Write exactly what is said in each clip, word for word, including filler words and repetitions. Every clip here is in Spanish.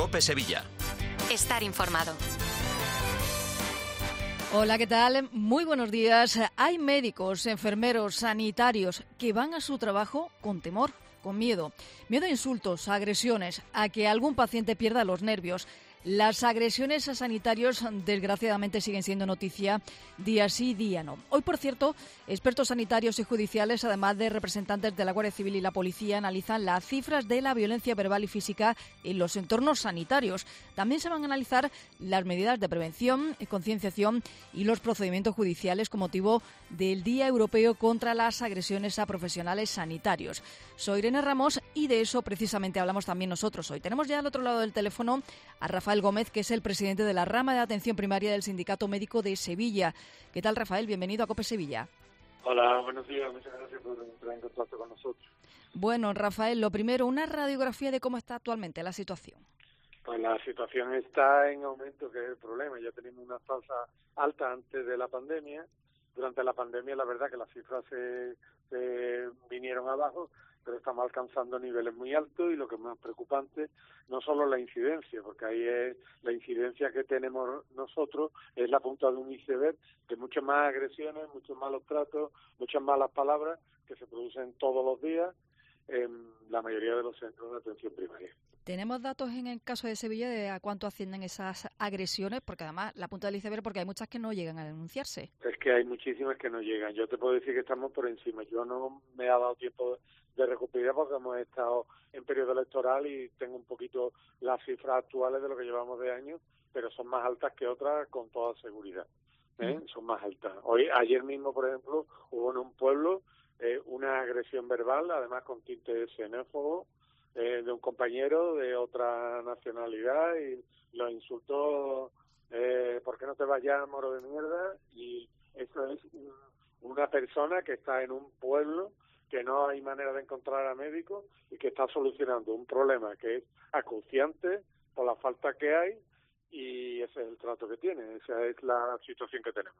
COPE Sevilla. Estar informado. Hola, ¿qué tal? Muy buenos días. Hay médicos, enfermeros, sanitarios que van a su trabajo con temor, con miedo. Miedo a insultos, a agresiones, a que algún paciente pierda los nervios. Las agresiones a sanitarios, desgraciadamente, siguen siendo noticia día sí, día no. Hoy, por cierto, expertos sanitarios y judiciales, además de representantes de la Guardia Civil y la Policía, analizan las cifras de la violencia verbal y física en los entornos sanitarios. También se van a analizar las medidas de prevención, concienciación y los procedimientos judiciales con motivo del Día Europeo contra las Agresiones a Profesionales Sanitarios. Soy Irene Ramos y de eso precisamente hablamos también nosotros hoy. Tenemos ya al otro lado del teléfono a Rafael Gómez, que es el presidente de la rama de atención primaria del Sindicato Médico de Sevilla. ¿Qué tal, Rafael? Bienvenido a COPE Sevilla. Hola, buenos días. Muchas gracias por entrar en contacto con nosotros. Bueno, Rafael, lo primero, una radiografía de cómo está actualmente la situación. Pues la situación está en aumento, que es el problema. Ya tenemos una tasa alta antes de la pandemia. Durante la pandemia, la verdad que las cifras se, se vinieron abajo, pero estamos alcanzando niveles muy altos y lo que es más preocupante, no solo la incidencia, porque ahí es la incidencia que tenemos nosotros, es la punta de un iceberg de muchas más agresiones, muchos malos tratos, muchas malas palabras que se producen todos los días en la mayoría de los centros de atención primaria. ¿Tenemos datos en el caso de Sevilla de a cuánto ascienden esas agresiones? Porque además, la punta del iceberg, porque hay muchas que no llegan a denunciarse. Es que hay muchísimas que no llegan. Yo te puedo decir que estamos por encima. Yo no me he dado tiempo de recuperar porque hemos estado en periodo electoral y tengo un poquito las cifras actuales de lo que llevamos de año, pero son más altas que otras con toda seguridad. ¿eh? Mm. Son más altas. Hoy, ayer mismo, por ejemplo, hubo en un pueblo eh, una agresión verbal, además con tinte xenófobo, Eh, de un compañero de otra nacionalidad y lo insultó, eh, ¿por qué no te vayas, moro de mierda? Y eso es un, una persona que está en un pueblo que no hay manera de encontrar a médicos y que está solucionando un problema que es acuciante por la falta que hay y ese es el trato que tiene, esa es la situación que tenemos.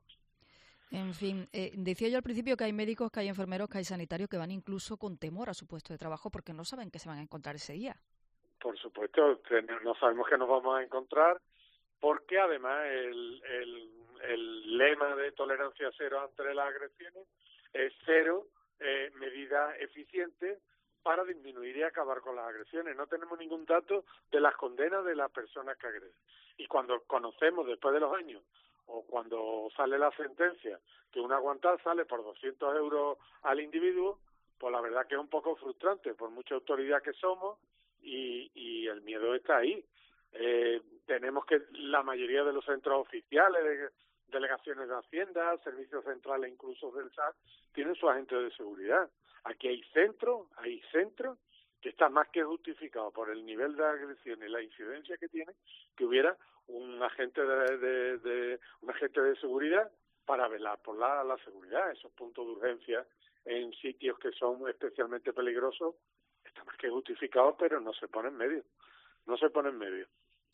En fin, eh, decía yo al principio que hay médicos, que hay enfermeros, que hay sanitarios que van incluso con temor a su puesto de trabajo porque no saben qué se van a encontrar ese día. Por supuesto, no sabemos qué nos vamos a encontrar porque además el, el, el lema de tolerancia cero ante las agresiones es cero eh, medidas eficientes para disminuir y acabar con las agresiones. No tenemos ningún dato de las condenas de las personas que agreden. Y cuando conocemos después de los años o cuando sale la sentencia que una aguantada sale por doscientos euros al individuo, pues la verdad que es un poco frustrante por mucha autoridad que somos y, y el miedo está ahí. Eh, tenemos que la mayoría de los centros oficiales, de, delegaciones de Hacienda, servicios centrales incluso del S A C, tienen su agente de seguridad. Aquí hay centros, hay centros que está más que justificado por el nivel de agresión y la incidencia que tiene, que hubiera un agente de, de, de un agente de seguridad para velar por la, la seguridad. Esos puntos de urgencia en sitios que son especialmente peligrosos está más que justificado, pero no se pone en medio, no se pone en medio.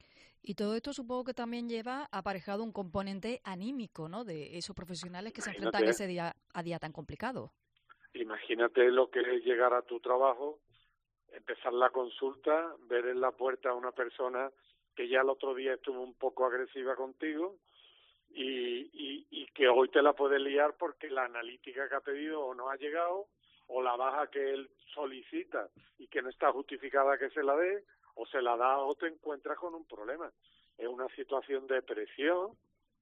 Y todo esto supongo que también lleva aparejado un componente anímico, ¿no?, de esos profesionales que Imagínate, se enfrentan ese día a día tan complicado. Imagínate lo que es llegar a tu trabajo, empezar la consulta, ver en la puerta a una persona que ya el otro día estuvo un poco agresiva contigo y, y, y que hoy te la puede liar porque la analítica que ha pedido o no ha llegado, o la baja que él solicita y que no está justificada que se la dé, o se la da o te encuentras con un problema. Es una situación de presión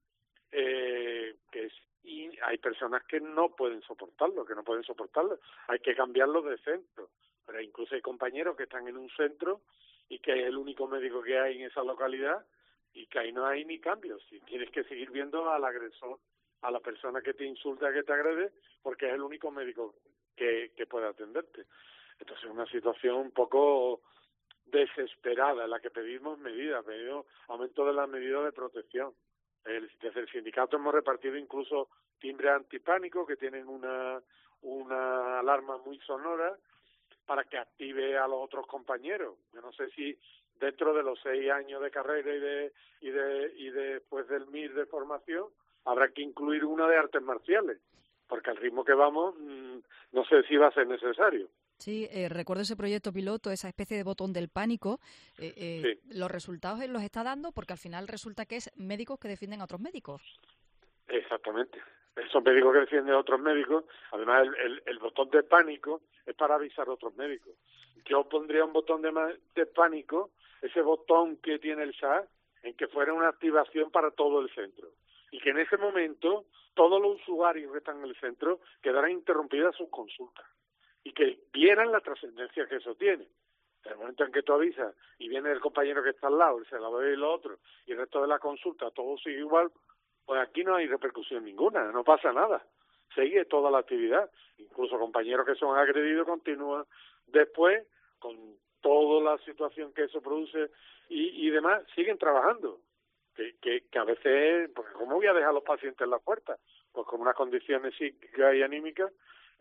eh, que es, y hay personas que no pueden soportarlo, que no pueden soportarlo. Hay que cambiarlo de centro. Pero incluso hay compañeros que están en un centro y que es el único médico que hay en esa localidad y que ahí no hay ni cambios. Si tienes que seguir viendo al agresor, a la persona que te insulta, que te agrede, porque es el único médico que, que puede atenderte. Entonces es una situación un poco desesperada en la que pedimos medidas, pedimos aumento de las medidas de protección. El, desde el sindicato hemos repartido incluso timbres antipánicos que tienen una, una alarma muy sonora para que active a los otros compañeros. Yo no sé si dentro de los seis años de carrera y de y de y de, después del M I R de formación habrá que incluir una de artes marciales, porque al ritmo que vamos mmm, no sé si va a ser necesario. Sí, eh, recuerdo ese proyecto piloto, esa especie de botón del pánico. Eh, eh, sí. Los resultados él los está dando porque al final resulta que es médicos que defienden a otros médicos. Exactamente. Esos médicos que defienden a otros médicos, además el, el, el botón de pánico es para avisar a otros médicos. Yo pondría un botón de, de pánico, ese botón que tiene el S A C, en que fuera una activación para todo el centro. Y que en ese momento todos los usuarios que están en el centro quedaran interrumpidas sus consultas. Y que vieran la trascendencia que eso tiene. En el momento en que tú avisas y viene el compañero que está al lado, y se la ve y lo otro, y el resto de la consulta todo sigue igual, pues aquí no hay repercusión ninguna, no pasa nada. Sigue toda la actividad. Incluso compañeros que son agredidos continúan después con toda la situación que eso produce y, y demás, siguen trabajando. Que, que, que a veces, porque ¿cómo voy a dejar a los pacientes en la puerta? Pues con unas condiciones psíquicas y anímicas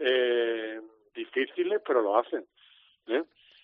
eh, difíciles, pero lo hacen. ¿eh?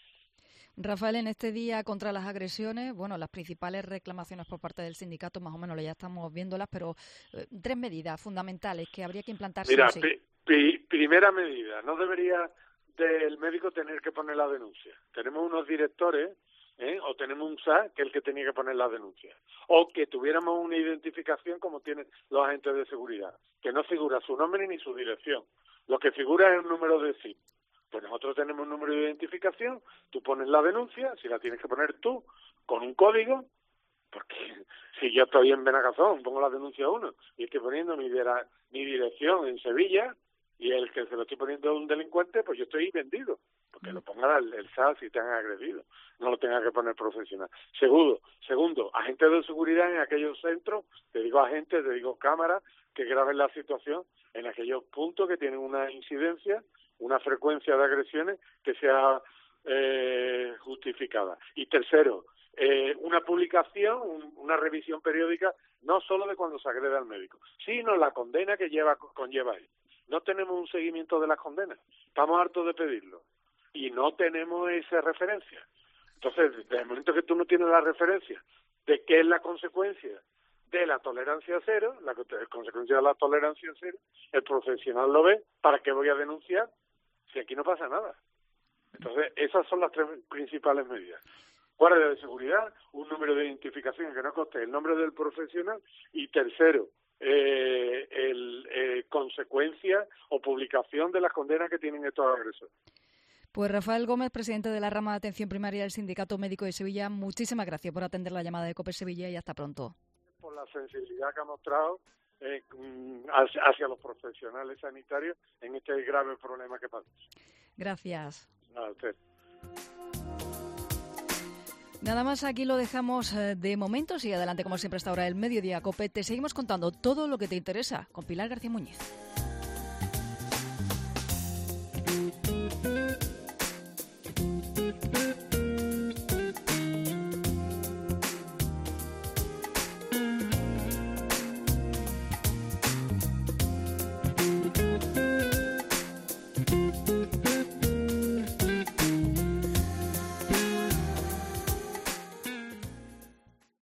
Rafael, en este día contra las agresiones, bueno, las principales reclamaciones por parte del sindicato, más o menos ya estamos viéndolas, pero eh, tres medidas fundamentales que habría que implantar. Mira, sí, sí. Pri, primera medida, no debería del médico tener que poner la denuncia. Tenemos unos directores, ¿eh? o tenemos un S A que es el que tenía que poner la denuncia. O que tuviéramos una identificación como tienen los agentes de seguridad, que no figura su nombre ni su dirección. Lo que figura es el número de S I M. Pues nosotros tenemos un número de identificación, tú pones la denuncia, si la tienes que poner tú, con un código, porque si yo estoy en Benagazón, pongo la denuncia a uno, y estoy poniendo mi, mi dirección en Sevilla, y el que se lo estoy poniendo a un delincuente, pues yo estoy vendido, porque lo ponga el, el S A si te han agredido, no lo tenga que poner profesional. Segundo, segundo, agentes de seguridad en aquellos centros, te digo agentes, te digo cámaras, que graben la situación en aquellos puntos que tienen una incidencia, una frecuencia de agresiones que sea eh, justificada. Y tercero, eh, una publicación, un, una revisión periódica, no solo de cuando se agrede al médico, sino la condena que lleva conlleva él. No tenemos un seguimiento de las condenas, estamos hartos de pedirlo y no tenemos esa referencia. Entonces, desde el momento que tú no tienes la referencia de qué es la consecuencia de la tolerancia cero, la consecuencia de la tolerancia cero, el profesional lo ve, ¿para qué voy a denunciar si aquí no pasa nada? Entonces, esas son las tres principales medidas. Guardia de seguridad, un número de identificación que no conste el nombre del profesional y tercero, eh, el eh, consecuencia o publicación de las condenas que tienen estos agresores. Pues Rafael Gómez, presidente de la rama de atención primaria del Sindicato Médico de Sevilla, muchísimas gracias por atender la llamada de COPE Sevilla y hasta pronto. Por la sensibilidad que ha mostrado eh, hacia, hacia los profesionales sanitarios en este grave problema que padecen. Gracias. A usted. Nada más, aquí lo dejamos de momento. Sigue adelante, como siempre, hasta ahora el Mediodía COPE. Te seguimos contando todo lo que te interesa con Pilar García Muñiz.